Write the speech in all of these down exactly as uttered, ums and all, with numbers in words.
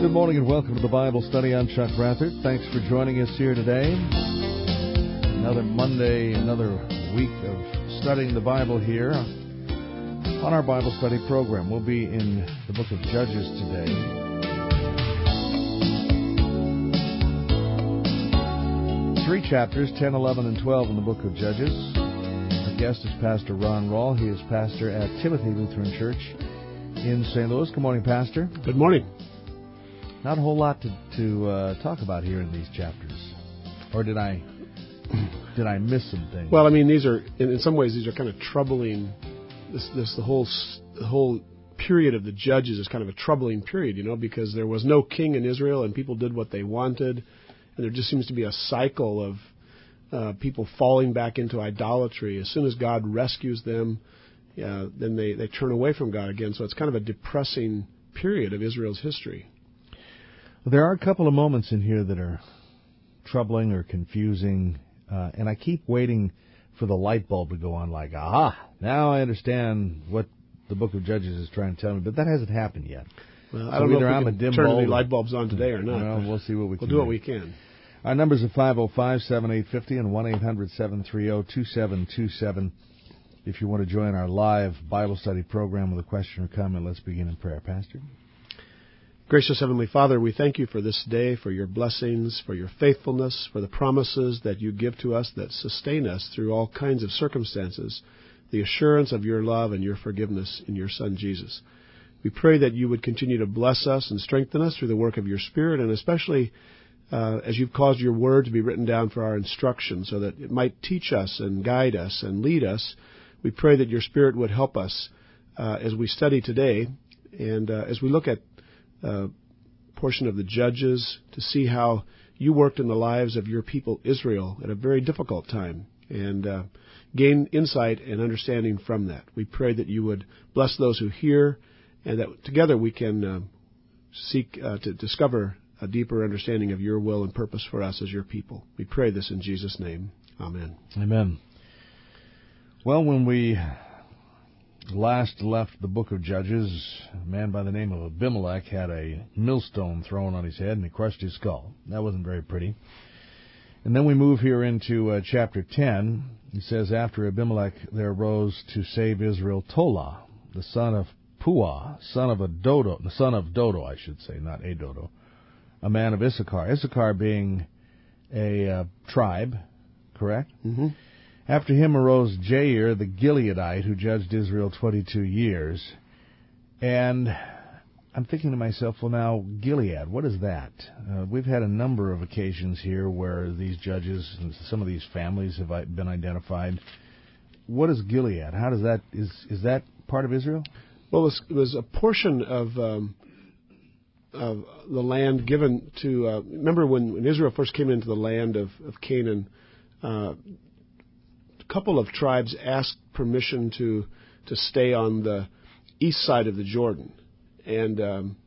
Good morning and welcome to the Bible Study. I'm Chuck Rathert. Thanks for joining us here today. Another Monday, another week of studying the Bible here on our Bible study program. We'll be in the book of Judges today. Three chapters, ten, eleven, and twelve in the book of Judges. Our guest is Pastor Ron Rawl. He is pastor at Timothy Lutheran Church in Saint Louis. Good morning, Pastor. Good morning. Not a whole lot to, to uh, talk about here in these chapters. Or did I did I miss some things? Well, I mean, these are, in, in some ways, these are kind of troubling. This, this the whole the whole period of the Judges is kind of a troubling period, you know, because there was no king in Israel and people did what they wanted. And there just seems to be a cycle of uh, people falling back into idolatry. As soon as God rescues them, uh, then they, they turn away from God again. So it's kind of a depressing period of Israel's history. There are a couple of moments in here that are troubling or confusing, uh, and I keep waiting for the light bulb to go on like, aha, now I understand what the book of Judges is trying to tell me, but that hasn't happened yet. Well, so I don't know if I'm we a can dim turn bulb any light bulbs on today or not. Well, we'll see what we can We'll do what we can. Our numbers are five oh five, seven eight five oh and one eight hundred, seven three zero, two seven two seven. If you want to join our live Bible study program with a question or comment, let's begin in prayer. Pastor? Gracious Heavenly Father, we thank you for this day, for your blessings, for your faithfulness, for the promises that you give to us that sustain us through all kinds of circumstances, the assurance of your love and your forgiveness in your Son, Jesus. We pray that you would continue to bless us and strengthen us through the work of your Spirit, and especially uh, as you've caused your word to be written down for our instruction so that it might teach us and guide us and lead us. We pray that your Spirit would help us uh, as we study today and uh, as we look at Uh, portion of the Judges to see how you worked in the lives of your people Israel at a very difficult time and uh, gain insight and understanding from that. We pray that you would bless those who hear and that together we can uh, seek uh, to discover a deeper understanding of your will and purpose for us as your people. We pray this in Jesus' name. Amen. Amen. Well, when we last left the book of Judges, a man by the name of Abimelech had a millstone thrown on his head and he crushed his skull. That wasn't very pretty. And then we move here into uh, chapter ten. It says, after Abimelech there arose to save Israel Tola, the son of Puah, son of a Dodo, the son of Dodo, I should say, not a Dodo, a man of Issachar. Issachar being a uh, tribe, correct? Mm-hmm. After him arose Jair the Gileadite, who judged Israel twenty-two years. And I'm thinking to myself, well, now, Gilead, what is that? Uh, we've had a number of occasions here where these judges and some of these families have been identified. What is Gilead? How does that, is is that part of Israel? Well, it was, it was a portion of, um, of the land given to, uh, remember when, when Israel first came into the land of, of Canaan, uh, couple of tribes asked permission to to stay on the east side of the Jordan, and um,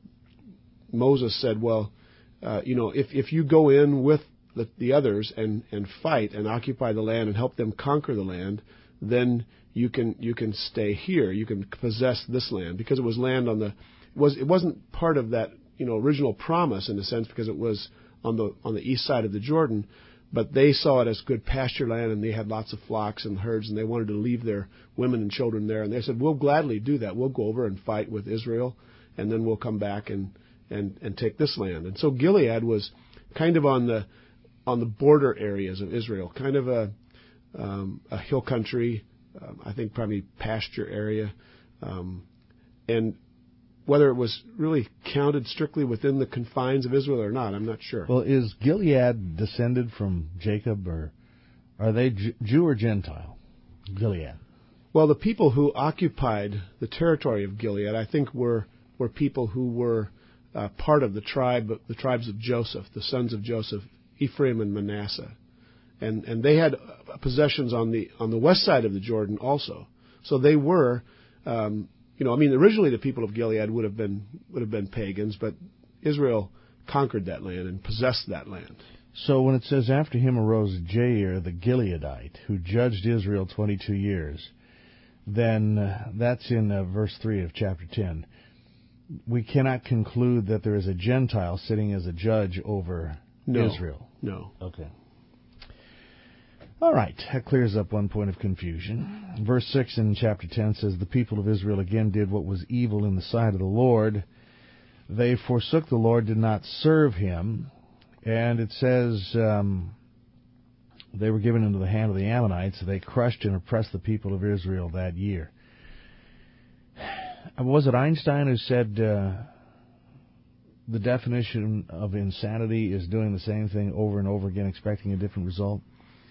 Moses said, "Well, uh, you know, if if you go in with the, the others and and fight and occupy the land and help them conquer the land, then you can you can stay here. You can possess this land because it was land on the it was it wasn't part of that you know original promise in a sense because it was on the on the east side of the Jordan." But they saw it as good pasture land, and they had lots of flocks and herds, and they wanted to leave their women and children there. And they said, we'll gladly do that. We'll go over and fight with Israel, and then we'll come back and, and, and take this land. And so Gilead was kind of on the on the border areas of Israel, kind of a, um, a hill country, um, I think probably pasture area. Um, and whether it was really counted strictly within the confines of Israel or not, I'm not sure. Well, is Gilead descended from Jacob, or are they Jew or Gentile? Gilead. Well, the people who occupied the territory of Gilead, I think, were were people who were uh, part of the tribe, the tribes of Joseph, the sons of Joseph, Ephraim and Manasseh, and and they had possessions on the on the west side of the Jordan also. So they were. Um, You know, I mean, originally the people of Gilead would have been would have been pagans, but Israel conquered that land and possessed that land. So when it says, after him arose Jair the Gileadite, who judged Israel twenty-two years, then uh, that's in uh, verse three of chapter ten. we cannot conclude that there is a Gentile sitting as a judge over no. Israel. No. Okay. All right, that clears up one point of confusion. Verse six in chapter ten says, the people of Israel again did what was evil in the sight of the Lord. They forsook the Lord, did not serve him. And it says um, they were given into the hand of the Ammonites. They crushed and oppressed the people of Israel that year. Was it Einstein who said uh, the definition of insanity is doing the same thing over and over again, expecting a different result?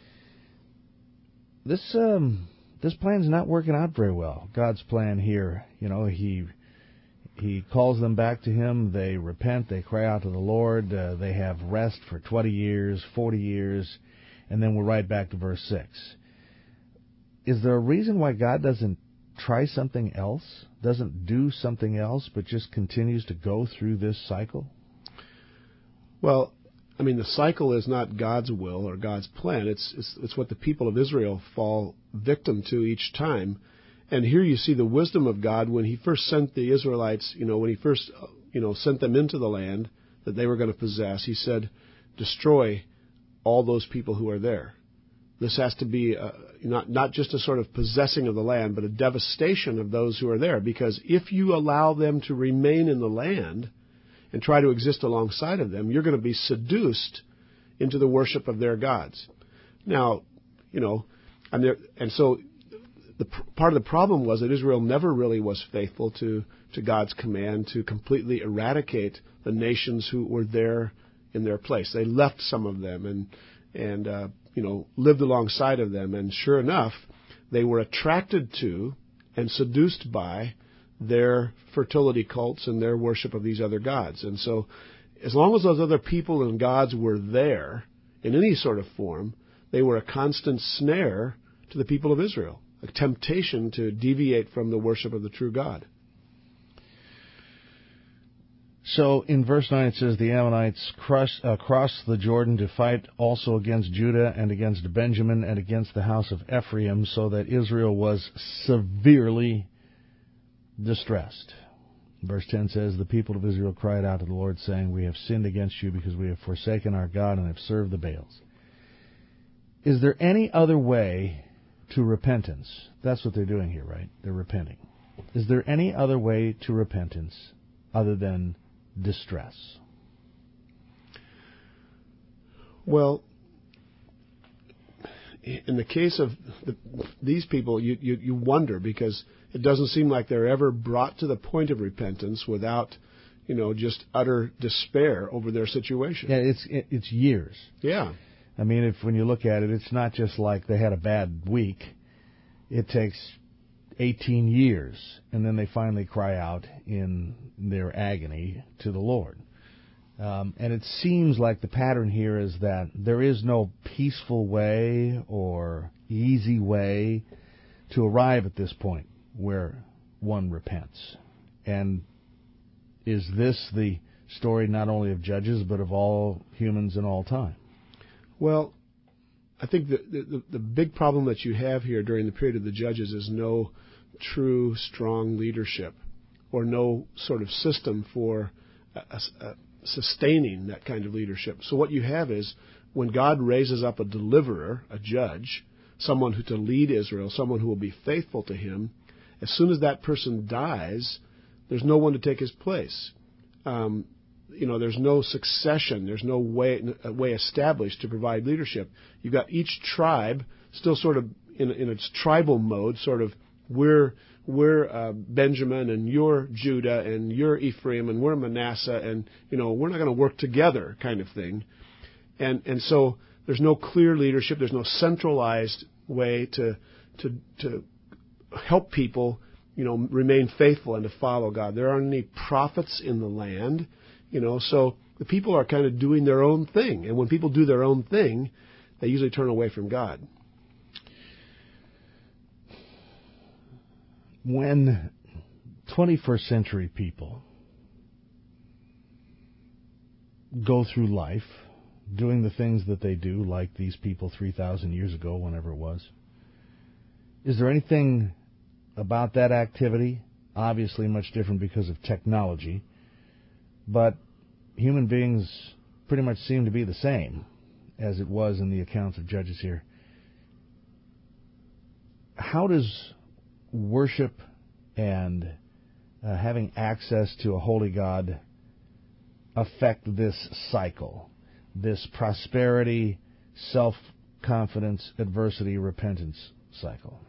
This um, this plan's not working out very well. God's plan here, you know, he he calls them back to him. They repent. They cry out to the Lord. Uh, they have rest for twenty years, forty years, and then we're right back to verse six. Is there a reason why God doesn't try something else, doesn't do something else, but just continues to go through this cycle? Well, I mean, the cycle is not God's will or God's plan. It's, it's it's what the people of Israel fall victim to each time. And here you see the wisdom of God when he first sent the Israelites, you know, when he first, you know, sent them into the land that they were going to possess. He said, destroy all those people who are there. This has to be uh, not not just a sort of possessing of the land, but a devastation of those who are there. Because if you allow them to remain in the land and try to exist alongside of them, you're going to be seduced into the worship of their gods. Now, you know, and, there, and so the part of the problem was that Israel never really was faithful to, to God's command to completely eradicate the nations who were there in their place. They left some of them and, and uh, you know, lived alongside of them. And sure enough, they were attracted to and seduced by their fertility cults and their worship of these other gods. And so as long as those other people and gods were there in any sort of form, they were a constant snare to the people of Israel, a temptation to deviate from the worship of the true God. So in verse nine it says, the Ammonites crossed uh, crossed the Jordan to fight also against Judah and against Benjamin and against the house of Ephraim, so that Israel was severely distressed. Verse ten says, the people of Israel cried out to the Lord, saying, we have sinned against you because we have forsaken our God and have served the Baals. Is there any other way to repentance? That's what they're doing here, right? They're repenting. Is there any other way to repentance other than distress? Well, in the case of the, these people, you, you, you wonder, because it doesn't seem like they're ever brought to the point of repentance without, you know, just utter despair over their situation. Yeah, it's it, it's years. Yeah. I mean, if when you look at it, it's not just like they had a bad week. It takes eighteen years, and then they finally cry out in their agony to the Lord. Um, and it seems like the pattern here is that there is no peaceful way or easy way to arrive at this point where one repents. And is this the story not only of Judges, but of all humans in all time? Well, I think the, the, the big problem that you have here during the period of the Judges is no true, strong leadership or no sort of system for a, a, sustaining that kind of leadership. So what you have is when God raises up a deliverer, a judge, someone who to lead Israel, someone who will be faithful to him, as soon as that person dies, there's no one to take his place. Um, you know, there's no succession. There's no way a way established to provide leadership. You've got each tribe still sort of in, in its tribal mode, sort of we're we're uh, Benjamin and you're Judah and you're Ephraim and we're Manasseh, and you know we're not going to work together kind of thing. And and so there's no clear leadership. There's no centralized way to to to help people, you know, remain faithful and to follow God. There aren't any prophets in the land, you know, so the people are kind of doing their own thing. And when people do their own thing, they usually turn away from God. When twenty-first century people go through life doing the things that they do, like these people three thousand years ago, whenever it was, is there anything about that activity obviously much different because of technology, but human beings pretty much seem to be the same as it was in the accounts of Judges here. How does worship and uh, having access to a holy God affect this cycle, this prosperity, self-confidence, adversity, repentance cycle?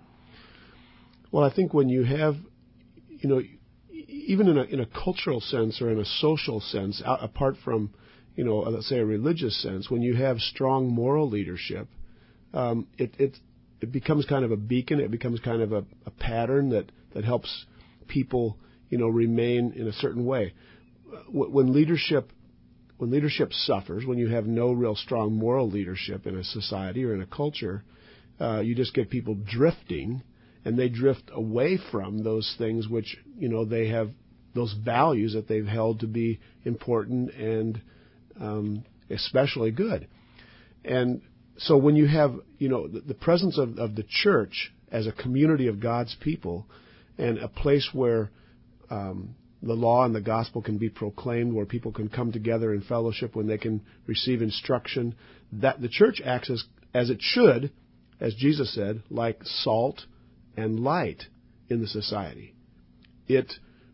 Well, I think when you have, you know, even in a, in a cultural sense or in a social sense, out, apart from, you know, let's say a religious sense, when you have strong moral leadership, um, it, it it becomes kind of a beacon. It becomes kind of a, a pattern that, that helps people, you know, remain in a certain way. When leadership when leadership suffers, when you have no real strong moral leadership in a society or in a culture, uh, you just get people drifting, and they drift away from those things which, you know, they have, those values that they've held to be important and um, especially good. And so when you have, you know, the, the presence of, of the church as a community of God's people and a place where um, the law and the gospel can be proclaimed, where people can come together in fellowship, when they can receive instruction, that the church acts as, as it should, as Jesus said, like salt and light in the society. It,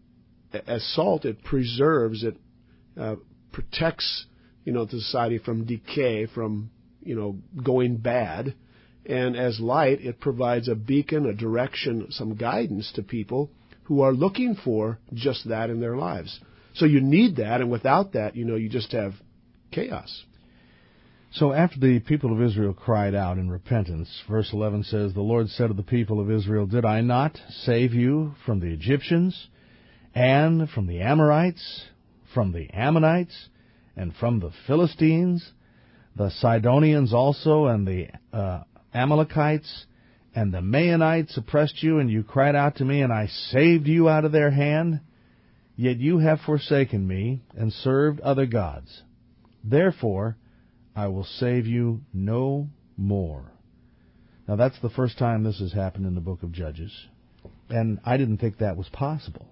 as salt, it preserves, it uh, protects, you know, the society from decay, from, you know, going bad. And as light, it provides a beacon, a direction, some guidance to people who are looking for just that in their lives. So you need that, and without that, you know, you just have chaos. So after the people of Israel cried out in repentance, verse eleven says, "The Lord said to the people of Israel, Did I not save you from the Egyptians, and from the Amorites, from the Ammonites, and from the Philistines, the Sidonians also, and the uh, Amalekites, and the Maonites oppressed you, and you cried out to me, and I saved you out of their hand? Yet you have forsaken me, and served other gods. Therefore I will save you no more." Now that's the first time this has happened in the book of Judges, and I didn't think that was possible.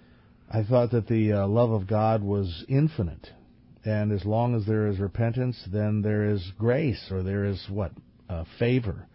I thought that the uh, love of God was infinite, and as long as there is repentance, then there is grace, or there is, what, uh, favor.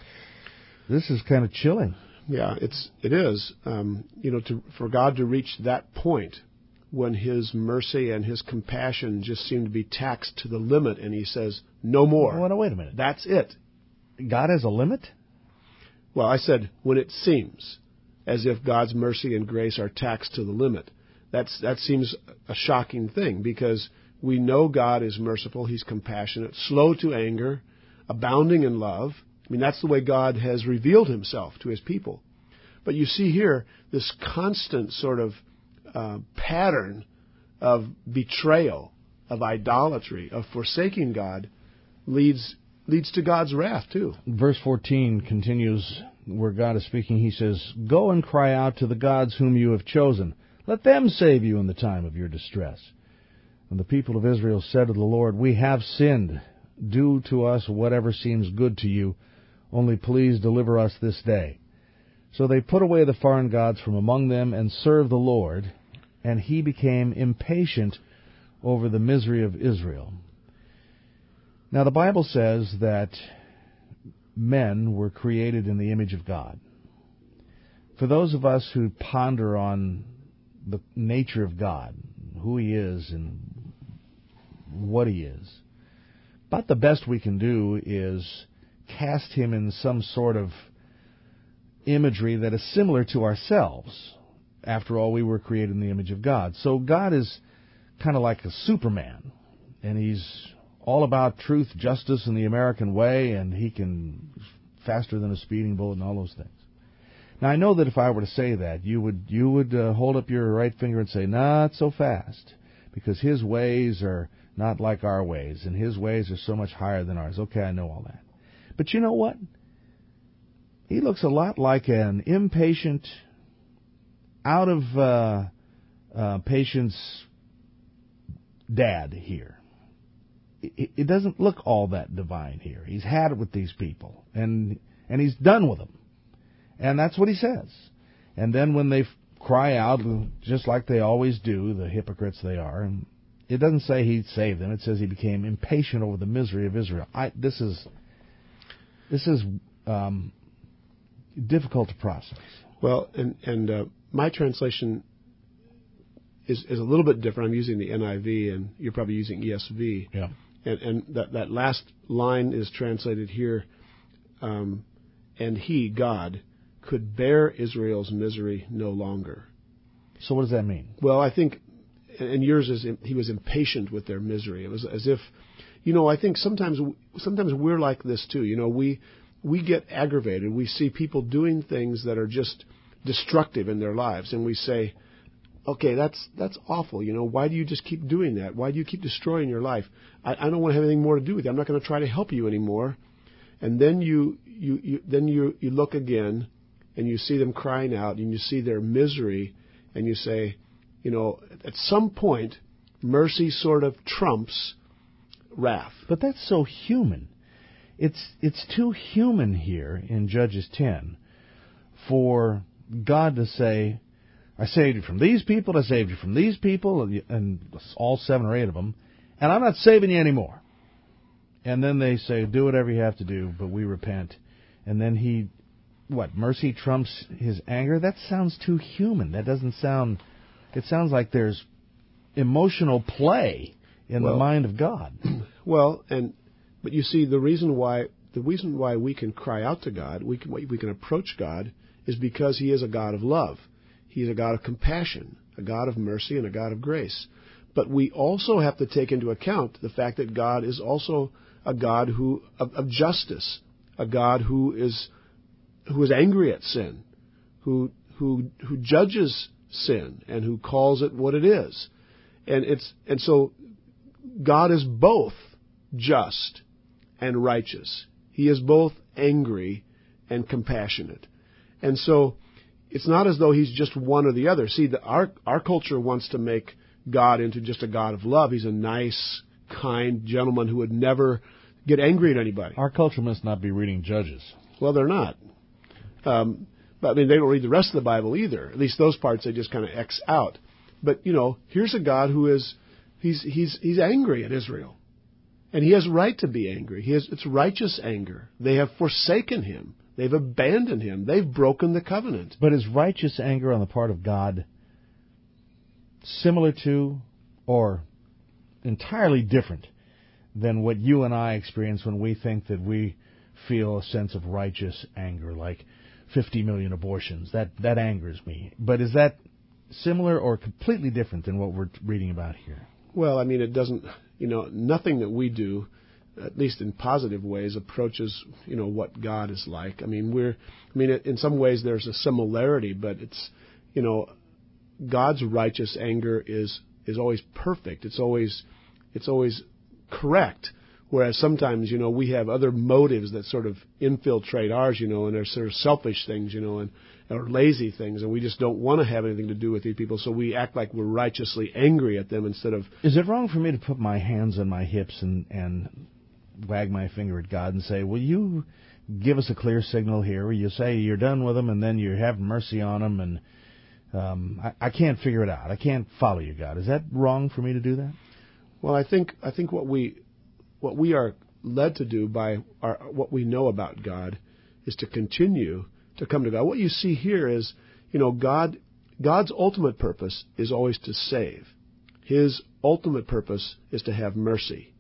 This is kind of chilling. Yeah, it's it is. Um, you know, to, for God to reach that point when His mercy and His compassion just seem to be taxed to the limit, and He says, "No more." Well, wait a minute. That's it. God has a limit? Well, I said when it seems as if God's mercy and grace are taxed to the limit. That's that seems a shocking thing, because we know God is merciful. He's compassionate, slow to anger, abounding in love. I mean, that's the way God has revealed Himself to His people. But you see here this constant sort of uh, pattern of betrayal, of idolatry, of forsaking God leads leads to God's wrath too. Verse fourteen continues where God is speaking. He says, "Go and cry out to the gods whom you have chosen. Let them save you in the time of your distress." And the people of Israel said to the Lord, "We have sinned. Do to us whatever seems good to you. Only please deliver us this day." So they put away the foreign gods from among them and served the Lord, and He became impatient over the misery of Israel. Now the Bible says that men were created in the image of God. For those of us who ponder on the nature of God, who He is and what He is, about the best we can do is cast Him in some sort of imagery that is similar to ourselves. After all, we were created in the image of God. So God is kind of like a Superman, and He's all about truth, justice, and the American way, and He can faster than a speeding bullet and all those things. Now, I know that if I were to say that, you would you would uh, hold up your right finger and say, "Not so fast," because His ways are not like our ways, and His ways are so much higher than ours. Okay, I know all that. But you know what? He looks a lot like an impatient, out of uh, uh, patience dad here. It, it doesn't look all that divine here. He's had it with these people, and and He's done with them. And that's what He says. And then when they cry out just like they always do, the hypocrites they are. And it doesn't say he saved them. It says he became impatient over the misery of Israel. I, this is this is um, difficult to process. Well, and and uh, my translation is is a little bit different. I'm using the N I V, and you're probably using E S V. Yeah. And, and that that last line is translated here, um, and he, God, could bear Israel's misery no longer. So what does that mean? Well, I think, and yours is he was impatient with their misery. It was as if, you know, I think sometimes sometimes we're like this too. You know, we we get aggravated. We see people doing things that are just destructive in their lives, and we say, okay, that's that's awful. You know, why do you just keep doing that? Why do you keep destroying your life? I, I don't want to have anything more to do with you. I'm not going to try to help you anymore. And then you you, you then you you look again, and you see them crying out, and you see their misery, and you say, you know, at some point, mercy sort of trumps wrath. But that's so human. It's it's too human here in Judges ten for God to say, I saved you from these people, I saved you from these people, and all seven or eight of them, and I'm not saving you anymore. And then they say, do whatever you have to do, but we repent. And then he, what, mercy trumps his anger? That sounds too human. That doesn't sound, it sounds like there's emotional play in well, the mind of God. Well, and but you see, the reason why the reason why we can cry out to God, we can we can approach God, is because He is a God of love. He's a God of compassion, a God of mercy, and a God of grace. But we also have to take into account the fact that God is also a God who of, of justice, a God who is who is angry at sin, who who who judges sin and who calls it what it is. And it's and so God is both just and righteous. He is both angry and compassionate. And so it's not as though He's just one or the other. See, the, our our culture wants to make God into just a God of love. He's a nice, kind gentleman who would never get angry at anybody. Our culture must not be reading Judges. Well, they're not. Um, but I mean, they don't read the rest of the Bible either. At least those parts they just kind of X out. But you know, here's a God who is he's he's he's angry at Israel, and He has right to be angry. He has it's righteous anger. They have forsaken Him. They've abandoned Him. They've broken the covenant. But is righteous anger on the part of God similar to or entirely different than what you and I experience when we think that we feel a sense of righteous anger, like fifty million abortions? That that angers me. But is that similar or completely different than what we're reading about here? Well, I mean, it doesn't, you know, nothing that we do, at least in positive ways, approaches, you know, what God is like. I mean, we're, I mean, in some ways there's a similarity, but it's, you know, God's righteous anger is is always perfect. It's always, it's always correct. Whereas sometimes, you know, we have other motives that sort of infiltrate ours, you know, and they're sort of selfish things, you know, and or lazy things, and we just don't want to have anything to do with these people, so we act like we're righteously angry at them instead of... Is it wrong for me to put my hands on my hips and, and wag my finger at God and say, will you give us a clear signal here where you say you're done with them and then you have mercy on them, and um, I, I can't figure it out. I can't follow you, God. Is that wrong for me to do that? Well, I think I think what we what we are led to do by our, what we know about God is to continue to come to God. What you see here is, you know, God, God's ultimate purpose is always to save. His ultimate purpose is to have mercy.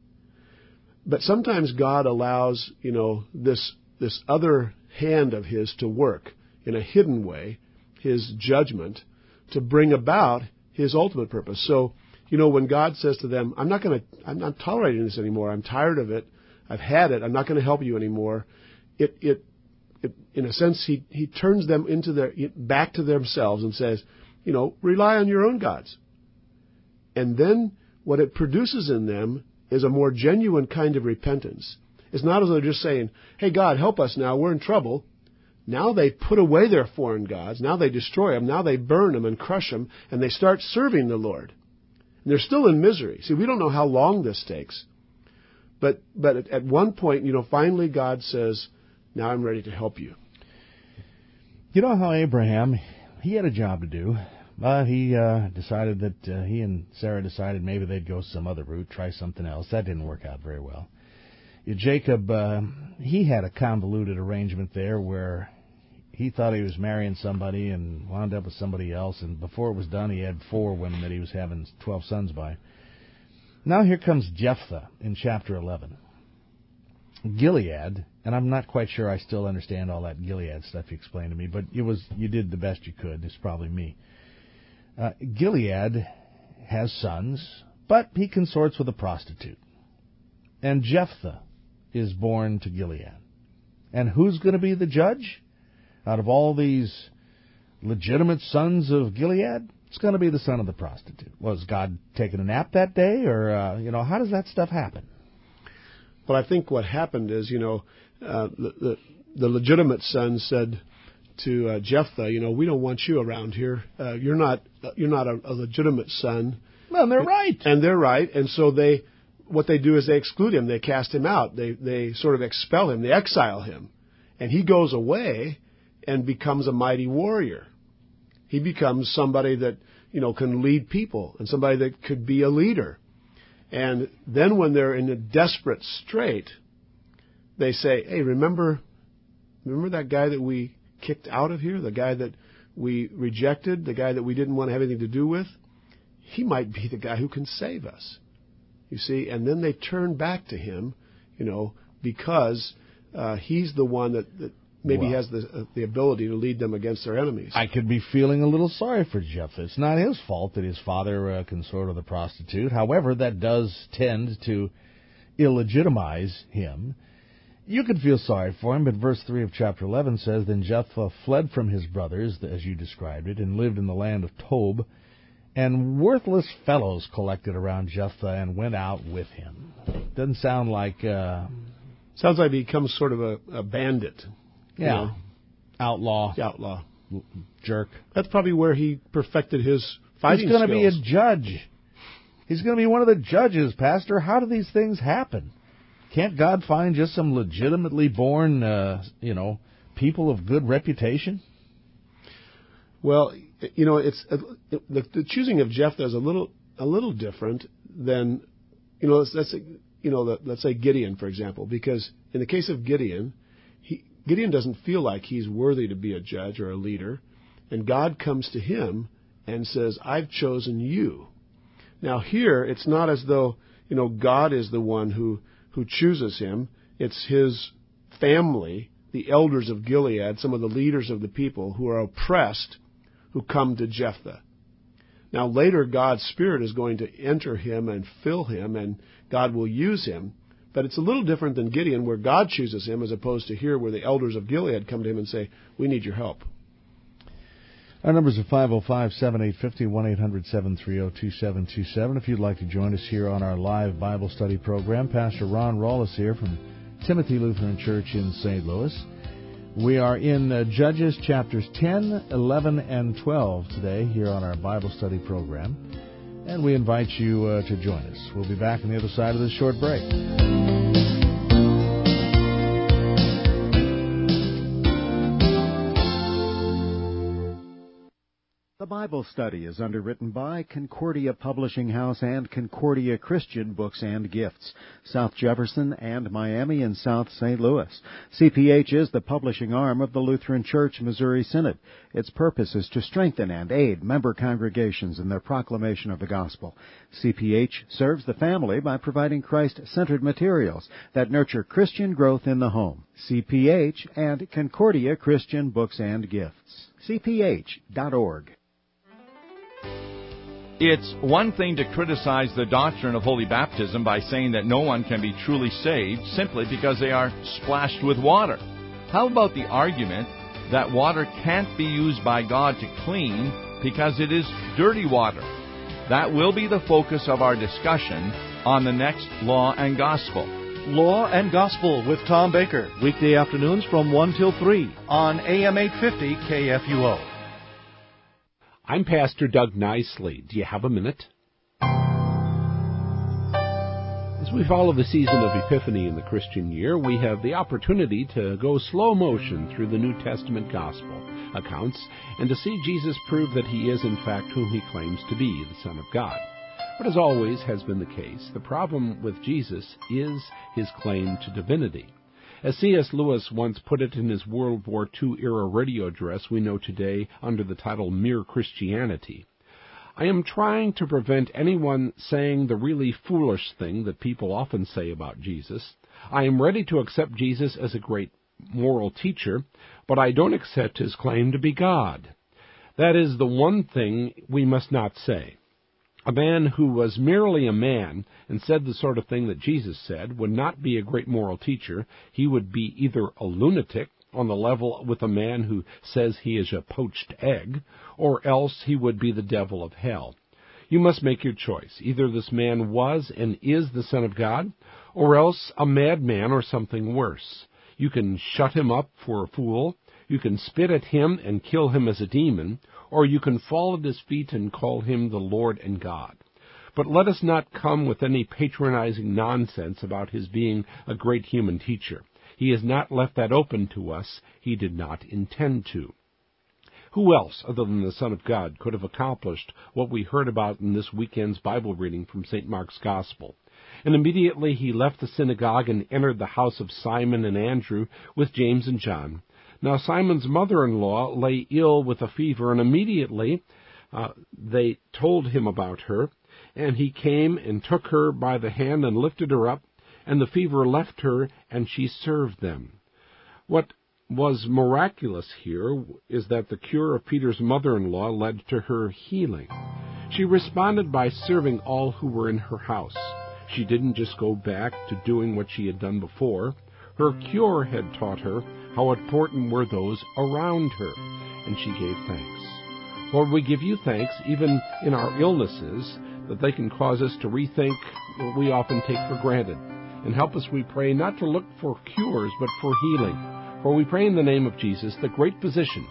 But sometimes God allows, you know, this this other hand of His to work in a hidden way, His judgment, to bring about His ultimate purpose. So, you know, when God says to them, I'm not going to, I'm not tolerating this anymore. I'm tired of it. I've had it. I'm not going to help you anymore. It, it, it, in a sense, he, he turns them into their, back to themselves and says, you know, rely on your own gods. And then what it produces in them is a more genuine kind of repentance. It's not as though they're just saying, hey, God, help us now. We're in trouble. Now they put away their foreign gods. Now they destroy them. Now they burn them and crush them. And they start serving the Lord. And they're still in misery. See, we don't know how long this takes. But but at, at one point, you know, finally God says, now I'm ready to help you. You know how Abraham, he had a job to do, but he uh, decided that uh, he and Sarah decided maybe they'd go some other route, try something else. That didn't work out very well. Jacob, uh, he had a convoluted arrangement there where he thought he was marrying somebody and wound up with somebody else, and before it was done, he had four women that he was having twelve sons by. Now here comes Jephthah in chapter eleven. Gilead, and I'm not quite sure I still understand all that Gilead stuff you explained to me, but it was you did the best you could. It's probably me. Uh, Gilead has sons, but he consorts with a prostitute. And Jephthah is born to Gilead. And who's going to be the judge? Out of all these legitimate sons of Gilead, it's going to be the son of the prostitute. Was God taking a nap that day? Or, uh, you know, how does that stuff happen? Well, I think what happened is, you know, uh, the, the, the legitimate son said to uh, Jephthah, you know, we don't want you around here. Uh, you're not you're not a, a legitimate son. Well, they're right. And they're right. And so they, what they do is they exclude him. They cast him out. They they sort of expel him. They exile him. And he goes away and becomes a mighty warrior. He becomes somebody that, you know, can lead people and somebody that could be a leader. And then when they're in a desperate strait, they say, hey, remember, remember that guy that we kicked out of here, the guy that we rejected, the guy that we didn't want to have anything to do with? He might be the guy who can save us. You see, and then they turn back to him, you know, because uh, he's the one that, that maybe well, has the uh, the ability to lead them against their enemies. I could be feeling a little sorry for Jephthah. It's not his fault that his father uh, consorted with a prostitute. However, that does tend to illegitimize him. You could feel sorry for him, but verse three of chapter eleven says, Then Jephthah fled from his brothers, as you described it, and lived in the land of Tob. And worthless fellows collected around Jephthah and went out with him. Doesn't sound like... Uh, Sounds like he becomes sort of a, a bandit. Yeah. You know? Outlaw. Outlaw. Jerk. That's probably where he perfected his fighting skills. He's going skills. to be a judge. He's going to be one of the judges, Pastor. How do these things happen? Can't God find just some legitimately born, uh, you know, people of good reputation? Well, you know, it's uh, the, the choosing of Jephthah is a little a little different than, you know, let's, let's say, you know, the, let's say Gideon, for example, because in the case of Gideon, he, Gideon doesn't feel like he's worthy to be a judge or a leader, and God comes to him and says, "I've chosen you." Now here, it's not as though, you know, God is the one who who chooses him. It's his family, the elders of Gilead, some of the leaders of the people who are oppressed, who come to Jephthah. Now later God's Spirit is going to enter him and fill him, and God will use him. But it's a little different than Gideon, where God chooses him, as opposed to here where the elders of Gilead come to him and say, we need your help. Our numbers are five oh five, seven eight five oh, one eight hundred, seven three oh, two seven two seven. If you'd like to join us here on our live Bible study program, Pastor Ron Rawlis here from Timothy Lutheran Church in Saint Louis. We are in uh, Judges chapters ten, eleven, and twelve today here on our Bible study program, and we invite you uh, to join us. We'll be back on the other side of this short break. The Bible study is underwritten by Concordia Publishing House and Concordia Christian Books and Gifts, South Jefferson and Miami and South Saint Louis. C P H is the publishing arm of the Lutheran Church Missouri Synod. Its purpose is to strengthen and aid member congregations in their proclamation of the gospel. C P H serves the family by providing Christ-centered materials that nurture Christian growth in the home. C P H and Concordia Christian Books and Gifts. C P H dot org. It's one thing to criticize the doctrine of holy baptism by saying that no one can be truly saved simply because they are splashed with water. How about the argument that water can't be used by God to clean because it is dirty water? That will be the focus of our discussion on the next Law and Gospel. Law and Gospel with Tom Baker, weekday afternoons from one till three on A M eight fifty K F U O. I'm Pastor Doug Nicely. Do you have a minute? As we follow the season of Epiphany in the Christian year, we have the opportunity to go slow motion through the New Testament Gospel accounts and to see Jesus prove that he is in fact whom he claims to be, the Son of God. But as always has been the case, the problem with Jesus is his claim to divinity. As C S Lewis once put it in his World War Two era radio address we know today under the title Mere Christianity, I am trying to prevent anyone saying the really foolish thing that people often say about Jesus. I am ready to accept Jesus as a great moral teacher, but I don't accept his claim to be God. That is the one thing we must not say. A man who was merely a man and said the sort of thing that Jesus said would not be a great moral teacher. He would be either a lunatic, on the level with a man who says he is a poached egg, or else he would be the devil of hell. You must make your choice. Either this man was and is the Son of God, or else a madman or something worse. You can shut him up for a fool, you can spit at him and kill him as a demon, or you can fall at his feet and call him the Lord and God. But let us not come with any patronizing nonsense about his being a great human teacher. He has not left that open to us. He did not intend to. Who else, other than the Son of God, could have accomplished what we heard about in this weekend's Bible reading from Saint Mark's Gospel? And immediately he left the synagogue and entered the house of Simon and Andrew with James and John. Now Simon's mother-in-law lay ill with a fever, and immediately uh, they told him about her. And he came and took her by the hand and lifted her up, and the fever left her, and she served them. What was miraculous here is that the cure of Peter's mother-in-law led to her healing. She responded by serving all who were in her house. She didn't just go back to doing what she had done before. Her cure had taught her how important were those around her, and she gave thanks. Lord, we give you thanks, even in our illnesses, that they can cause us to rethink what we often take for granted. And help us, we pray, not to look for cures, but for healing. For we pray in the name of Jesus, the great physician.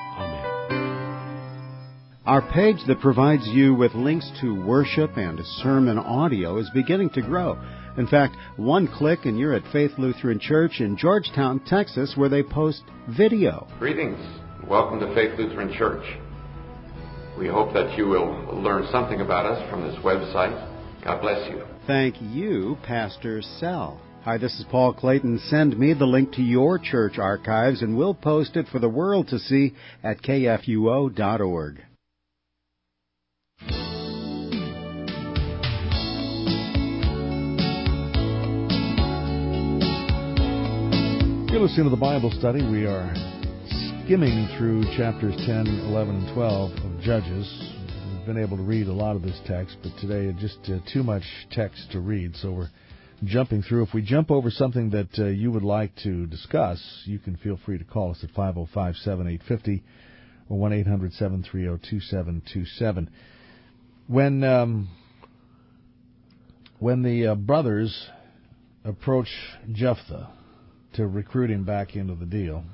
Amen. Our page that provides you with links to worship and sermon audio is beginning to grow. In fact, one click and you're at Faith Lutheran Church in Georgetown, Texas, where they post video. Greetings. Welcome to Faith Lutheran Church. We hope that you will learn something about us from this website. God bless you. Thank you, Pastor Sell. Hi, this is Paul Clayton. Send me the link to your church archives, and we'll post it for the world to see at K F U O dot org. You're listening to the Bible study. We are skimming through chapters ten, eleven, and twelve of Judges. We've been able to read a lot of this text, but today just uh, too much text to read, so we're jumping through. If we jump over something that uh, you would like to discuss, you can feel free to call us at five oh five, seven eight five oh or one eight hundred, seven three oh, two seven two seven. When, um, when the uh, brothers approach Jephthah to recruit him back into the deal,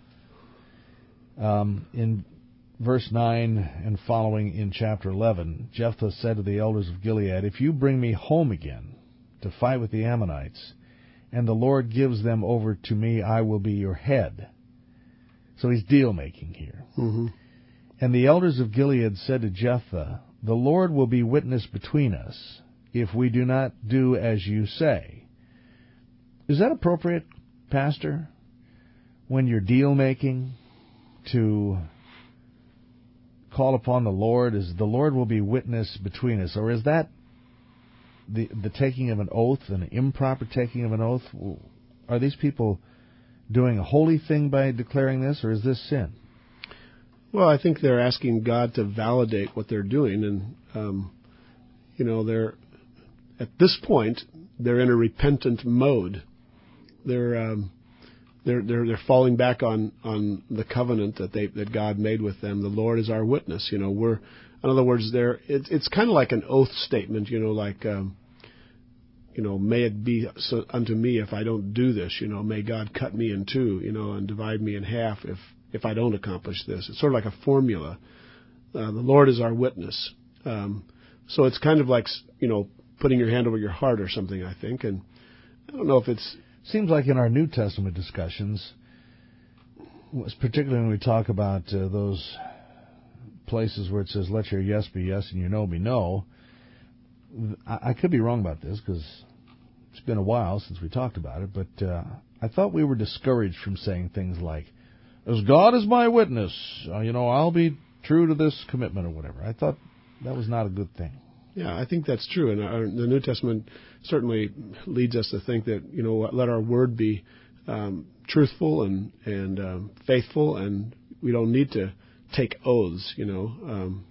um, in verse nine and following in chapter eleven, Jephthah said to the elders of Gilead, "If you bring me home again to fight with the Ammonites, and the Lord gives them over to me, I will be your head." So he's deal-making here. Mm-hmm. And the elders of Gilead said to Jephthah, "The Lord will be witness between us if we do not do as you say." Is that appropriate, Pastor, when you're deal-making, to call upon the Lord as the Lord will be witness between us? Or is that the the taking of an oath, an improper taking of an oath? Are these people doing a holy thing by declaring this, or is this sin? Well, I think they're asking God to validate what they're doing, and um, you know, they're at this point they're in a repentant mode. They're um, they're they're they're falling back on, on the covenant that they that God made with them. The Lord is our witness. You know, we're in other words, they're it, it's kind of like an oath statement. You know, like um, you know, may it be so unto me if I don't do this. You know, may God cut me in two. You know, and divide me in half if if I don't accomplish this. It's sort of like a formula. Uh, the Lord is our witness. Um, so it's kind of like, you know, putting your hand over your heart or something, I think. And I don't know if it's... Seems like in our New Testament discussions, particularly when we talk about uh, those places where it says, let your yes be yes and your no be no, I, I could be wrong about this because it's been a while since we talked about it, but uh, I thought we were discouraged from saying things like, as God is my witness, uh, you know, I'll be true to this commitment or whatever. I thought that was not a good thing. Yeah, I think that's true. And our, the New Testament certainly leads us to think that, you know, let our word be um, truthful and, and um, faithful, and we don't need to take oaths, you know. Um,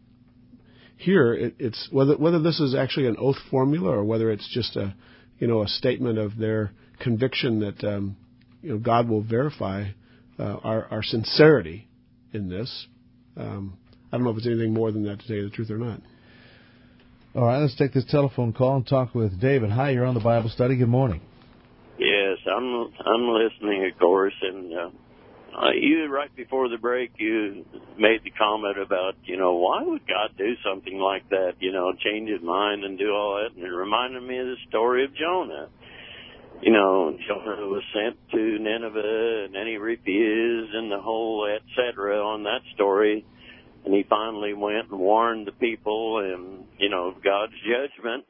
here, it, it's whether whether this is actually an oath formula or whether it's just a, you know, a statement of their conviction that, um, you know, God will verify uh, our, our sincerity in this. Um, I don't know if it's anything more than that, to tell you the truth or not. All right, let's take this telephone call and talk with David. Hi, you're on the Bible Study. Good morning. Yes, I'm I'm listening, of course, and uh, uh, you right before the break, you made the comment about, you know, why would God do something like that? You know, change His mind and do all that, and it reminded me of the story of Jonah. You know, Jonah was sent to Nineveh, and then he refused, and the whole et cetera on that story. And he finally went and warned the people and, you know, of God's judgment.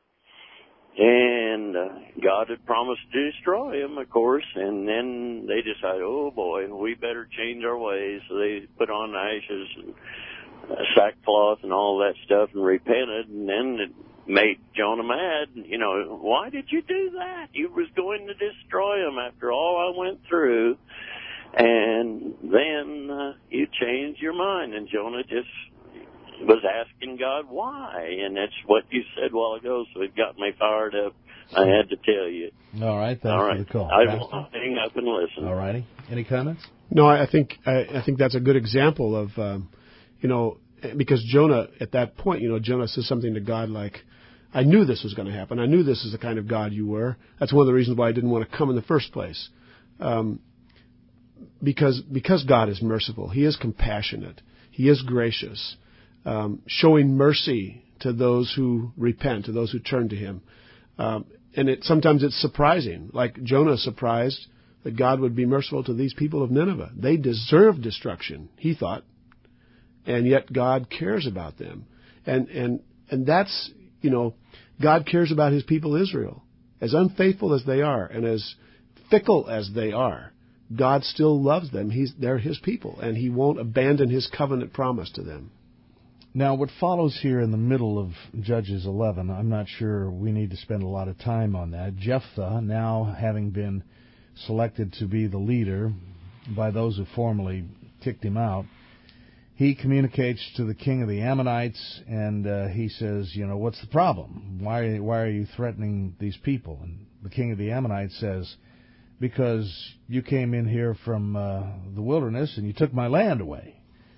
And uh, God had promised to destroy him, of course. And then they decided, oh, boy, we better change our ways. So they put on ashes and uh, sackcloth and all that stuff and repented. And then it made Jonah mad. You know, why did you do that? You was going to destroy him after all I went through. And then uh, you changed your mind, and Jonah just was asking God why, and that's what you said a while ago, so it got me fired up. I had to tell you. All right, thanks All right. for the call. I will hang up and listen. All righty. Any comments? No, I think I, I think that's a good example of, um, you know, because Jonah, at that point, you know, Jonah says something to God like, I knew this was going to happen. I knew this is the kind of God you were. That's one of the reasons why I didn't want to come in the first place. Um Because because God is merciful, He is compassionate, He is gracious, um, showing mercy to those who repent, to those who turn to Him. Um, and it sometimes it's surprising, like Jonah surprised that God would be merciful to these people of Nineveh. They deserve destruction, he thought, and yet God cares about them. And and and that's, you know, God cares about His people Israel. As unfaithful as they are and as fickle as they are, God still loves them. He's, they're His people, and He won't abandon His covenant promise to them. Now, what follows here in the middle of Judges eleven, I'm not sure we need to spend a lot of time on that. Jephthah, now having been selected to be the leader by those who formerly kicked him out, he communicates to the king of the Ammonites, and uh, he says, you know, what's the problem? Why, why are you threatening these people? And the king of the Ammonites says, because you came in here from uh, the wilderness and you took my land away.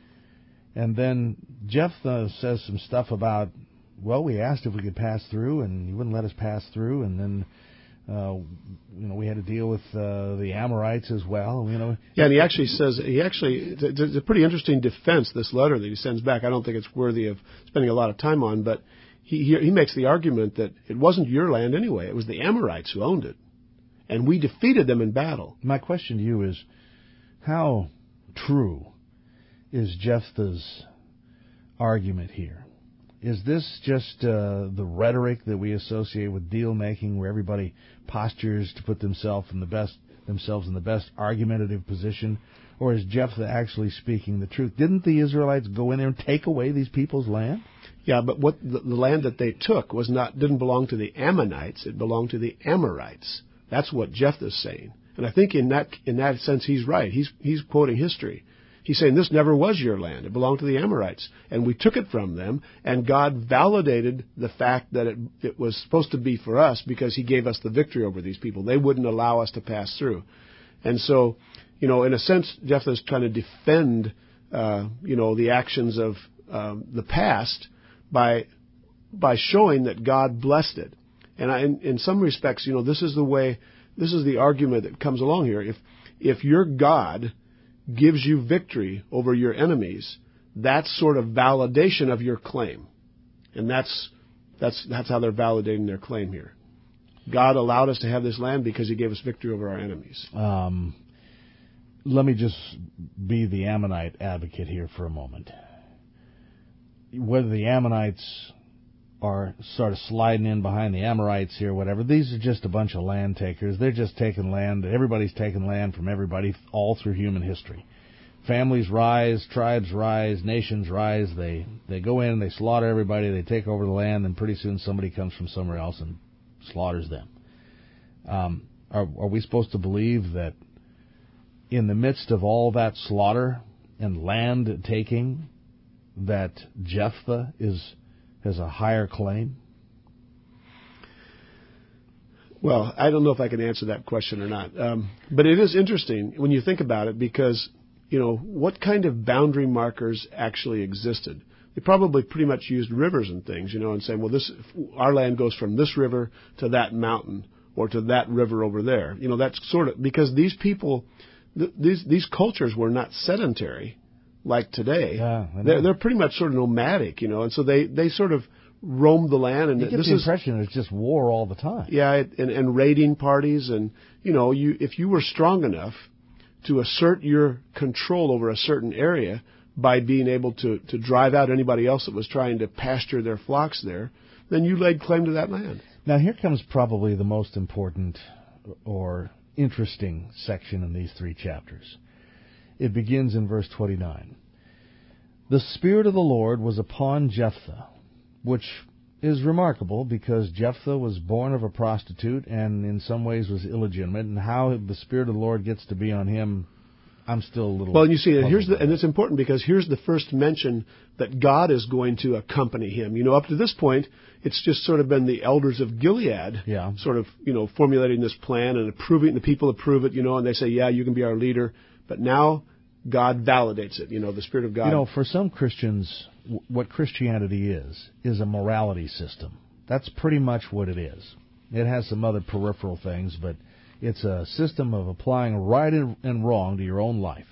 And then Jephthah says some stuff about, well, we asked if we could pass through, and you wouldn't let us pass through, and then, uh, you know, we had to deal with uh, the Amorites as well. You know. Yeah, and he actually says, he actually, it's a pretty interesting defense, this letter that he sends back. I don't think it's worthy of spending a lot of time on, but he, he, he makes the argument that it wasn't your land anyway. It was the Amorites who owned it. And we defeated them in battle. My question to you is, how true is Jephthah's argument here? Is this just uh, the rhetoric that we associate with deal-making, where everybody postures to put themselves in the best themselves in the best argumentative position, or is Jephthah actually speaking the truth? Didn't the Israelites go in there and take away these people's land? Yeah, but what the, the land that they took was not didn't belong to the Ammonites; it belonged to the Amorites. That's what Jephthah's saying. And I think in that in that sense he's right. He's he's quoting history. He's saying this never was your land. It belonged to the Amorites. And we took it from them, and God validated the fact that it, it was supposed to be for us because He gave us the victory over these people. They wouldn't allow us to pass through. And so, you know, in a sense, Jephthah's trying to defend, uh, you know, the actions of um, the past by by showing that God blessed it. And I, in, in some respects, you know, this is the way, this is the argument that comes along here. If if your God gives you victory over your enemies, that's sort of validation of your claim. And that's That's that's how they're validating their claim here. God allowed us to have this land because He gave us victory over our enemies. Um, let me just be the Ammonite advocate here for a moment. Whether the Ammonites are sort of sliding in behind the Amorites here, whatever, these are just a bunch of land takers. They're just taking land. Everybody's taking land from everybody all through human history. Families rise, tribes rise, nations rise. They they go in, they slaughter everybody, they take over the land, and pretty soon somebody comes from somewhere else and slaughters them. Um, are, are we supposed to believe that in the midst of all that slaughter and land taking, that Jephthah is has a higher claim? Well, I don't know if I can answer that question or not. Um, but it is interesting when you think about it because, you know, what kind of boundary markers actually existed? They probably pretty much used rivers and things, you know, and saying, well, this our land goes from this river to that mountain or to that river over there. You know, that's sort of because these people, th- these these cultures were not sedentary like today. Yeah, they're, they're pretty much sort of nomadic, you know, and so they, they sort of roamed the land. And you get this the is, impression it's just war all the time. Yeah, it, and, and raiding parties, and you know, you if you were strong enough to assert your control over a certain area by being able to, to drive out anybody else that was trying to pasture their flocks there, then you laid claim to that land. Now here comes probably the most important or interesting section in these three chapters. It begins in verse twenty-nine. The Spirit of the Lord was upon Jephthah, which is remarkable because Jephthah was born of a prostitute and in some ways was illegitimate, and how the Spirit of the Lord gets to be on him, I'm still a little... Well, you see, and here's the, and it's important because here's the first mention that God is going to accompany him. You know, up to this point, it's just sort of been the elders of Gilead yeah. sort of, you know, formulating this plan and approving, the people approve it, you know, and they say, yeah, you can be our leader. But now God validates it, you know, the Spirit of God. You know, for some Christians, w- what Christianity is, is a morality system. That's pretty much what it is. It has some other peripheral things, but it's a system of applying right and wrong to your own life.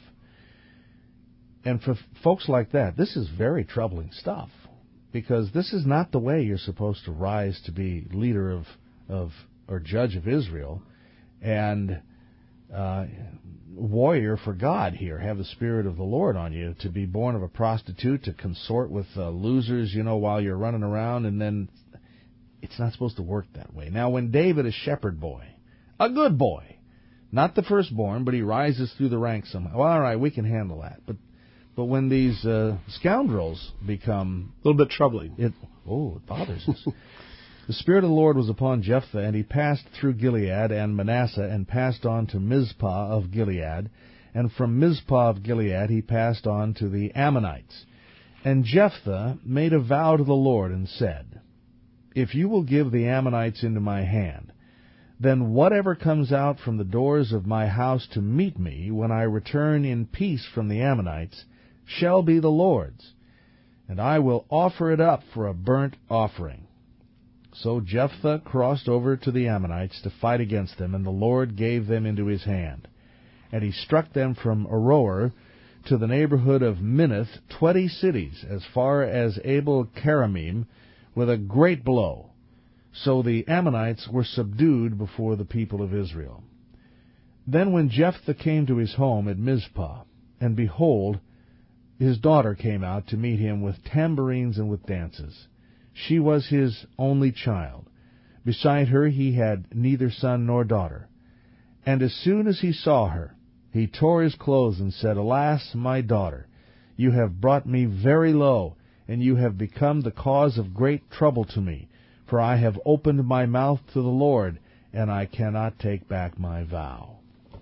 And for f- folks like that, this is very troubling stuff, because this is not the way you're supposed to rise to be leader of, of or judge of Israel and uh, warrior for God here, have the Spirit of the Lord on you, to be born of a prostitute, to consort with uh, losers, you know, while you're running around, and then it's not supposed to work that way. Now, when David, a shepherd boy, a good boy, not the firstborn, but he rises through the ranks somehow. Well, all right, we can handle that. But but when these uh, scoundrels become... A little bit troubling. It, oh, it bothers us. The Spirit of the Lord was upon Jephthah, and he passed through Gilead and Manasseh, and passed on to Mizpah of Gilead. And from Mizpah of Gilead he passed on to the Ammonites. And Jephthah made a vow to the Lord, and said, If you will give the Ammonites into my hand, then whatever comes out from the doors of my house to meet me when I return in peace from the Ammonites shall be the Lord's, and I will offer it up for a burnt offering. So Jephthah crossed over to the Ammonites to fight against them, and the Lord gave them into his hand. And he struck them from Aroer to the neighborhood of Minnith, twenty cities, as far as Abel-Keramim, with a great blow. So the Ammonites were subdued before the people of Israel. Then when Jephthah came to his home at Mizpah, and behold, his daughter came out to meet him with tambourines and with dances. She was his only child. Beside her he had neither son nor daughter. And as soon as he saw her, he tore his clothes and said, Alas, my daughter, you have brought me very low, and you have become the cause of great trouble to me. For I have opened my mouth to the Lord, and I cannot take back my vow.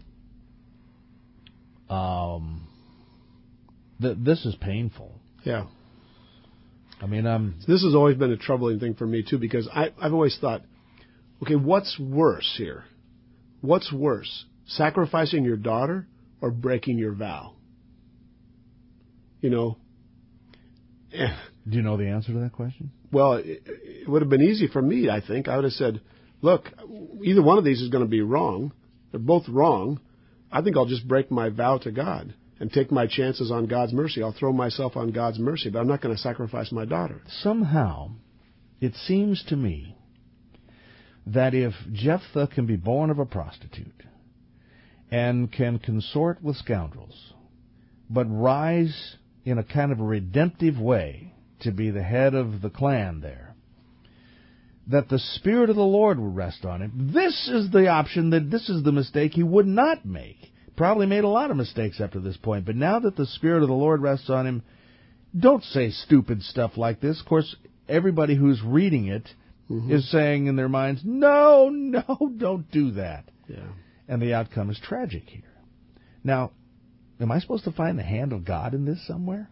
Um, th- this is painful. Yeah. I mean, um, this has always been a troubling thing for me, too, because I, I've always thought, okay, what's worse here? What's worse, sacrificing your daughter or breaking your vow? You know? Eh. Do you know the answer to that question? Well, it, it would have been easy for me, I think. I would have said, look, either one of these is going to be wrong. They're both wrong. I think I'll just break my vow to God and take my chances on God's mercy. I'll throw myself on God's mercy, but I'm not going to sacrifice my daughter. Somehow, It seems to me that if Jephthah can be born of a prostitute and can consort with scoundrels, but rise in a kind of a redemptive way to be the head of the clan there, that the Spirit of the Lord will rest on him. This is the option, that this is the mistake he would not make. Probably made a lot of mistakes after this point, but now that the Spirit of the Lord rests on him, don't say stupid stuff like this. Of course, everybody who's reading it mm-hmm. is saying in their minds, no, no, don't do that. Yeah. And the outcome is tragic here. Now, am I supposed to find the hand of God in this somewhere?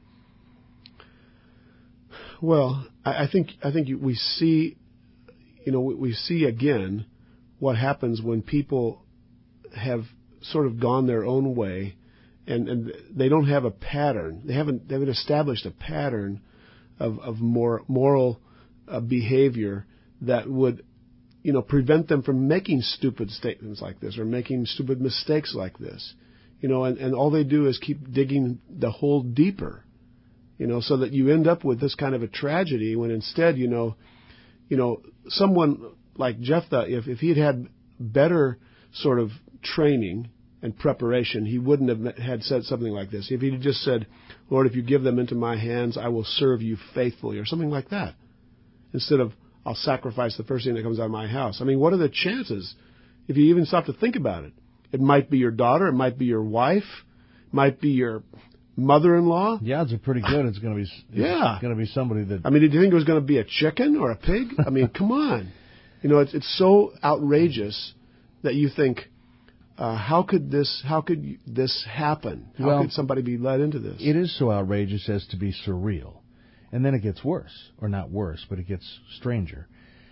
Well, I, I think I think we see, you know, we, we see again what happens when people have sort of gone their own way, and, and they don't have a pattern. They haven't they haven't established a pattern of of more moral uh, behavior that would, you know, prevent them from making stupid statements like this or making stupid mistakes like this. You know, and, and all they do is keep digging the hole deeper, you know, so that you end up with this kind of a tragedy when instead, you know, you know, someone like Jephthah, if, if he had had better sort of training and preparation, he wouldn't have had said something like this. If he had just said, Lord, if you give them into my hands, I will serve you faithfully, or something like that, instead of, I'll sacrifice the first thing that comes out of my house. I mean, what are the chances if you even stop to think about it? It might be your daughter, it might be your wife, it might be your mother-in-law. The odds are pretty good it's going to be yeah. going to be somebody that... I mean, did you think it was going to be a chicken or a pig? I mean, come on. You know, it's it's so outrageous that you think, uh, how could this how could this happen? How well, could somebody be led into this? It is so outrageous as to be surreal. And then it gets worse. Or not worse, but it gets stranger.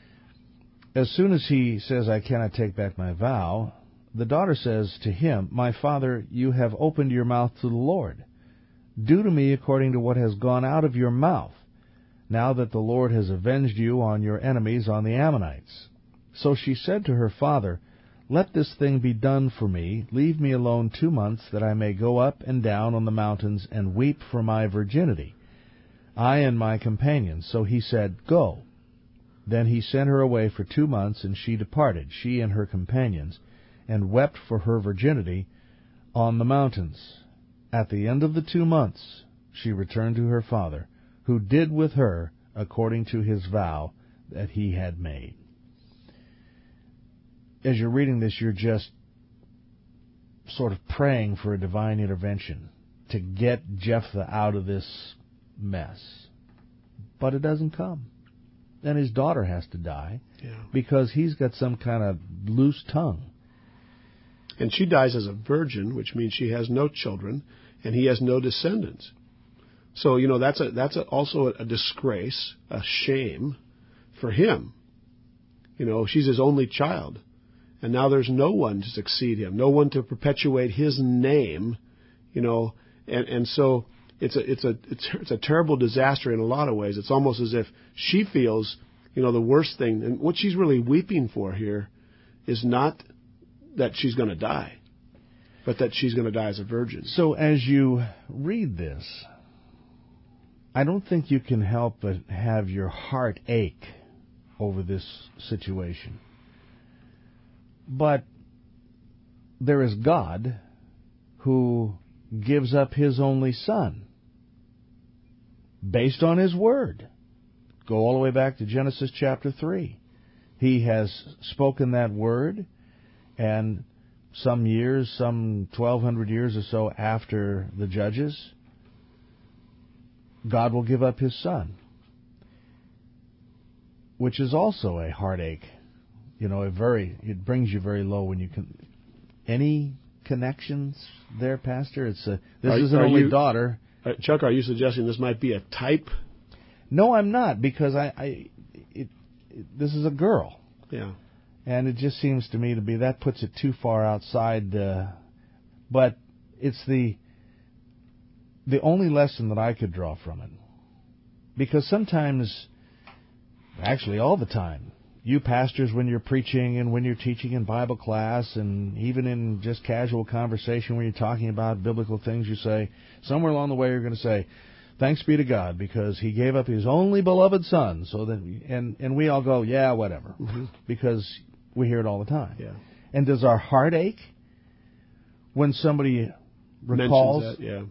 As soon as he says, I cannot take back my vow, the daughter says to him, my father, you have opened your mouth to the Lord. Do to me according to what has gone out of your mouth, now that the Lord has avenged you on your enemies, on the Ammonites. So she said to her father, let this thing be done for me. Leave me alone two months, that I may go up and down on the mountains and weep for my virginity, I and my companions. So he said, go. Then he sent her away for two months, and she departed, she and her companions, and wept for her virginity on the mountains. At the end of the two months she returned to her father, who did with her according to his vow that he had made. As you're reading this, you're just sort of praying for a divine intervention to get Jephthah out of this mess. But it doesn't come. Then his daughter has to die yeah. because he's got some kind of loose tongue. And she dies as a virgin, which means she has no children, and he has no descendants. So, you know, that's a that's a, also a, a disgrace, a shame for him. You know, she's his only child. And now there's no one to succeed him, no one to perpetuate his name, you know. And, and so it's a it's a it's, it's a terrible disaster in a lot of ways. It's almost as if she feels, you know, the worst thing. And what she's really weeping for here is not that she's going to die, but that she's going to die as a virgin. So as you read this, I don't think you can help but have your heart ache over this situation. But there is God who gives up his only son based on his word. Go all the way back to Genesis chapter three. He has spoken that word. And some years, some twelve hundred years or so after the Judges, God will give up his son, which is also a heartache. You know, a very it brings you very low when you can. Any connections there, Pastor? It's a this are, is an are only you, daughter. Uh, Chuck, are you suggesting this might be a type? No, I'm not, because I, I it, it, this is a girl. Yeah. And it just seems to me to be, that puts it too far outside. Uh, but it's the the only lesson that I could draw from it. Because sometimes, actually all the time, you pastors, when you're preaching and when you're teaching in Bible class and even in just casual conversation when you're talking about biblical things, you say, somewhere along the way you're going to say, Thanks be to God, because He gave up His only beloved Son, so that we, and and we all go, yeah, whatever, mm-hmm. because we hear it all the time. Yeah. And does our heart ache when somebody recalls? Mentions that, yeah.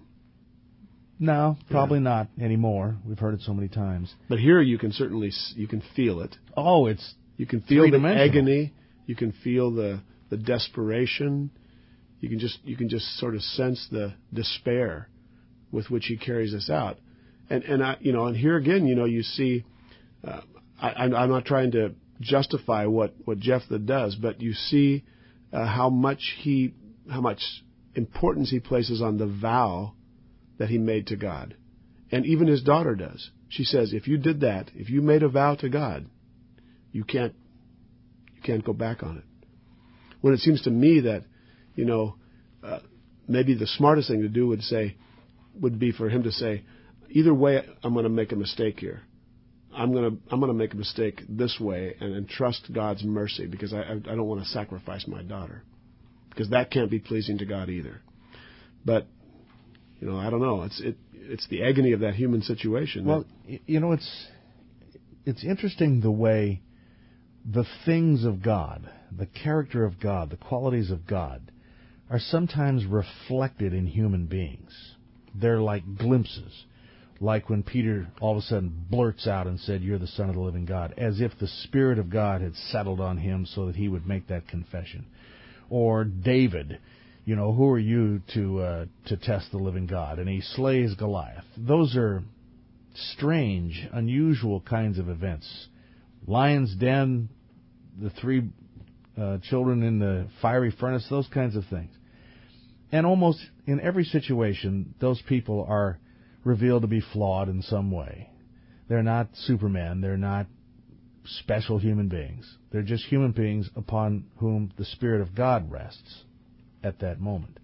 No, probably yeah. not anymore. We've heard it so many times. But here you can certainly you can feel it. Oh, it's you can feel the agony. You can feel the the desperation. You can just you can just sort of sense the despair with which he carries this out. And and I you know and here again you know you see uh, I, I'm not trying to justify what what Jephthah does, but you see uh, how much he how much importance he places on the vow that he made to God. And even his daughter does. She says, if you did that, if you made a vow to God, you can't you can't go back on it. When it seems to me that, you know, uh, maybe the smartest thing to do would say would be for him to say, either way, I'm going to make a mistake here. I'm going to I'm going to make a mistake this way and, and trust God's mercy, because I I, I don't want to sacrifice my daughter, because that can't be pleasing to God either. But you know, I don't know. It's it it's the agony of that human situation. Well, you know, it's it's interesting the way the things of God, the character of God, the qualities of God, are sometimes reflected in human beings. They're like glimpses, like when Peter all of a sudden blurts out and said, "You're the Son of the living God," as if the Spirit of God had settled on him so that he would make that confession. Or David, you know, who are you to uh, to test the living God? And he slays Goliath. Those are strange, unusual kinds of events. Lion's den, the three uh, children in the fiery furnace, those kinds of things. And almost in every situation, those people are revealed to be flawed in some way. They're not supermen. They're not special human beings. They're just human beings upon whom the Spirit of God rests at that moment.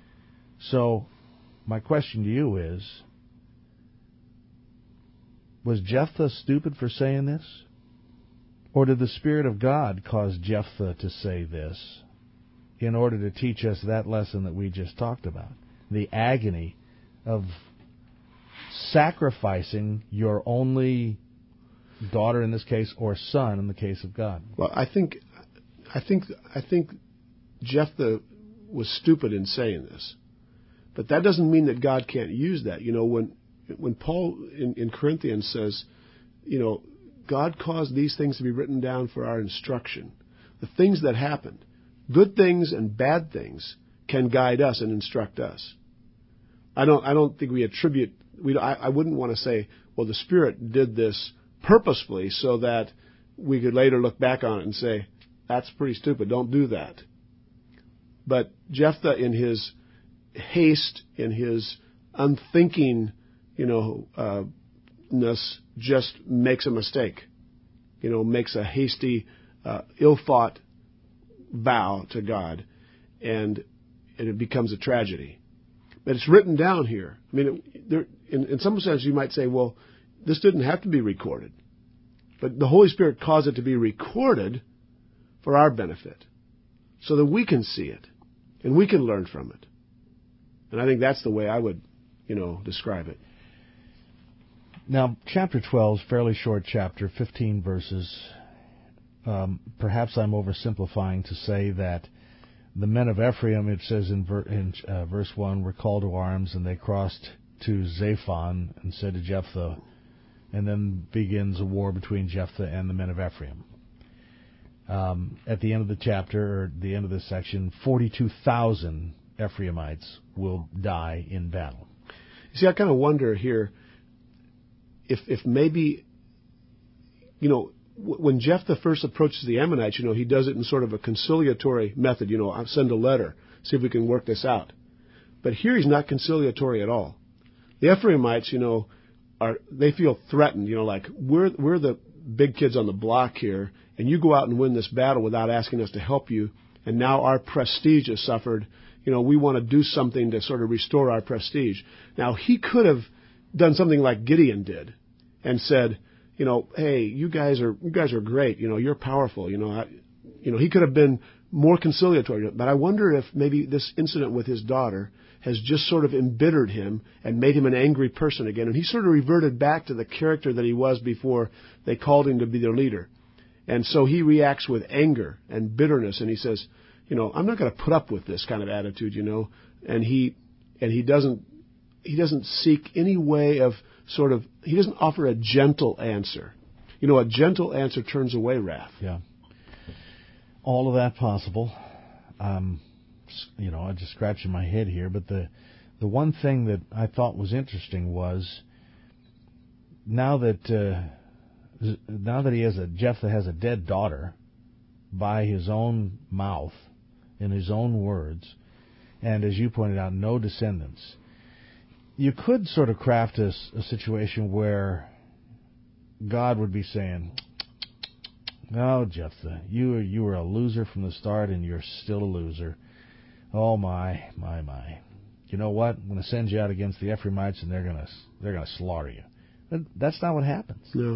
So, my question to you is, was Jephthah stupid for saying this? Or did the Spirit of God cause Jephthah to say this in order to teach us that lesson that we just talked about? The agony of sacrificing your only daughter in this case, or son in the case of God. Well, I think, I think, I think Jephthah was stupid in saying this, but that doesn't mean that God can't use that. You know, when when Paul in, in Corinthians says, you know, God caused these things to be written down for our instruction. The things that happened, good things and bad things, can guide us and instruct us. I don't. I don't think we attribute. We. I, I wouldn't want to say, well, the Spirit did this purposefully so that we could later look back on it and say, that's pretty stupid. Don't do that. But Jephthah, in his haste, in his unthinking, you know, uh, ness, just makes a mistake. You know, makes a hasty, uh, ill-thought vow to God, and, and it becomes a tragedy. But it's written down here. I mean, it, there, in, in some sense, you might say, well, this didn't have to be recorded. But the Holy Spirit caused it to be recorded for our benefit, so that we can see it, and we can learn from it. And I think that's the way I would, you know, describe it. Now, chapter twelve is a fairly short chapter, fifteen verses. Um, perhaps I'm oversimplifying to say that the men of Ephraim, it says in, ver- in uh, verse one, were called to arms, and they crossed to Zaphon and said to Jephthah, and then begins a war between Jephthah and the men of Ephraim. Um, at the end of the chapter, or the end of this section, forty-two thousand Ephraimites will die in battle. You see, I kind of wonder here if if maybe, you know, w- when Jephthah first approaches the Ammonites, you know, he does it in sort of a conciliatory method. You know, I'll send a letter, see if we can work this out. But here he's not conciliatory at all. The Ephraimites, you know, are they feel threatened. You know, like we're we're the big kids on the block here, and you go out and win this battle without asking us to help you, and now our prestige has suffered. You know, we want to do something to sort of restore our prestige. Now, he could have done something like Gideon did and said, you know, hey, you guys are you guys are great. You know, you're powerful. You know, I, You know, he could have been more conciliatory. But I wonder if maybe this incident with his daughter has just sort of embittered him and made him an angry person again. And he sort of reverted back to the character that he was before they called him to be their leader. And so he reacts with anger and bitterness, and he says, you know, I'm not going to put up with this kind of attitude, you know. And he and he doesn't he doesn't seek any way of sort of, he doesn't offer a gentle answer. You know, a gentle answer turns away wrath. Yeah. All of that possible. Um, you know, I'm just scratching my head here, but the the one thing that I thought was interesting was now that uh, now that he has a Jephthah has a dead daughter by his own mouth, in his own words, and as you pointed out, no descendants. You could sort of craft a, a situation where God would be saying, "Oh, Jephthah, you you were a loser from the start, and you're still a loser. Oh my, my, my. You know what? I'm going to send you out against the Ephraimites, and they're going to they're going to slaughter you." But that's not what happens. No.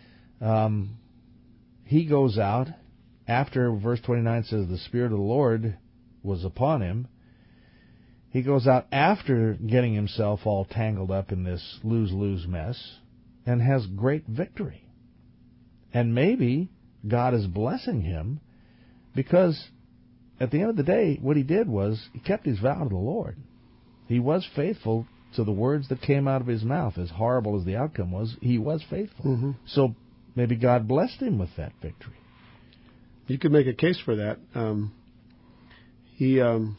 Um, he goes out after verse twenty-nine says the Spirit of the Lord was upon him. He goes out after getting himself all tangled up in this lose-lose mess and has great victory. And maybe God is blessing him because at the end of the day, what he did was he kept his vow to the Lord. He was faithful to the words that came out of his mouth. As horrible as the outcome was, he was faithful. Mm-hmm. So maybe God blessed him with that victory. You could make a case for that. Um, he, um,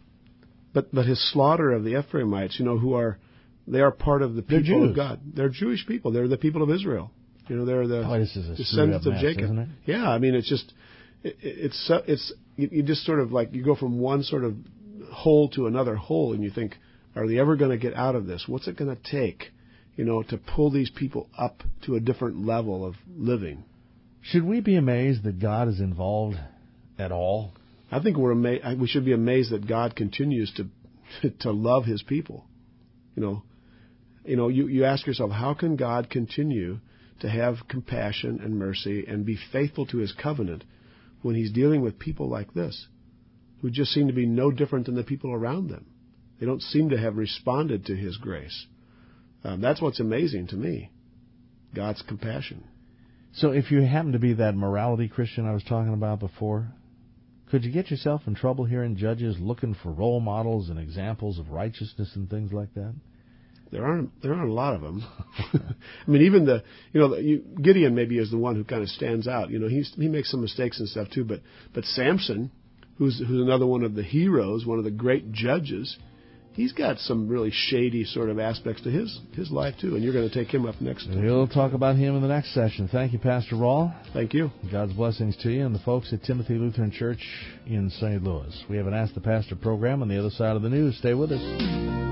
but but his slaughter of the Ephraimites, you know, who are they are part of the people of God. They're Jewish people. They're the people of Israel. You know, they're the oh, this is a descendants of mess, Jacob. Isn't it? Yeah, I mean, it's just it, it's it's you, you just sort of like you go from one sort of hole to another hole, and you think, are they ever going to get out of this? What's it going to take, you know, to pull these people up to a different level of living? Should we be amazed that God is involved at all? I think we're ama- we should be amazed that God continues to to love His people. You know, you know, you, you ask yourself, how can God continue to have compassion and mercy and be faithful to His covenant when He's dealing with people like this, who just seem to be no different than the people around them? They don't seem to have responded to His grace. Um, that's what's amazing to me, God's compassion. So if you happen to be that morality Christian I was talking about before, could you get yourself in trouble here in Judges looking for role models and examples of righteousness and things like that? There aren't there aren't a lot of them. I mean, even the you know you, Gideon maybe is the one who kind of stands out. You know, he's, he makes some mistakes and stuff too. But but Samson, who's who's another one of the heroes, one of the great judges, he's got some really shady sort of aspects to his his life too. And you're going to take him up next. We'll talk about him in the next session. Thank you, Pastor Rawl. Thank you. God's blessings to you and the folks at Timothy Lutheran Church in Saint Louis. We have an Ask the Pastor program on the other side of the news. Stay with us.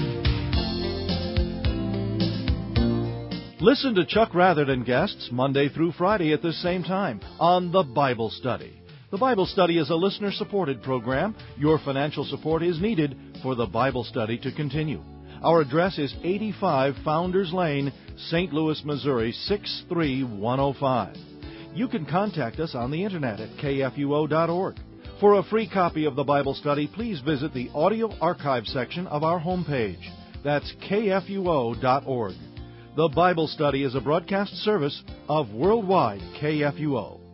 Listen to Chuck Rather and guests Monday through Friday at this same time on The Bible Study. The Bible Study is a listener-supported program. Your financial support is needed for the Bible Study to continue. Our address is eighty-five Founders Lane, Saint Louis, Missouri, six three one oh five. You can contact us on the Internet at K F U O dot org. For a free copy of the Bible Study, please visit the audio archive section of our homepage. That's K F U O dot org. The Bible Study is a broadcast service of Worldwide K F U O.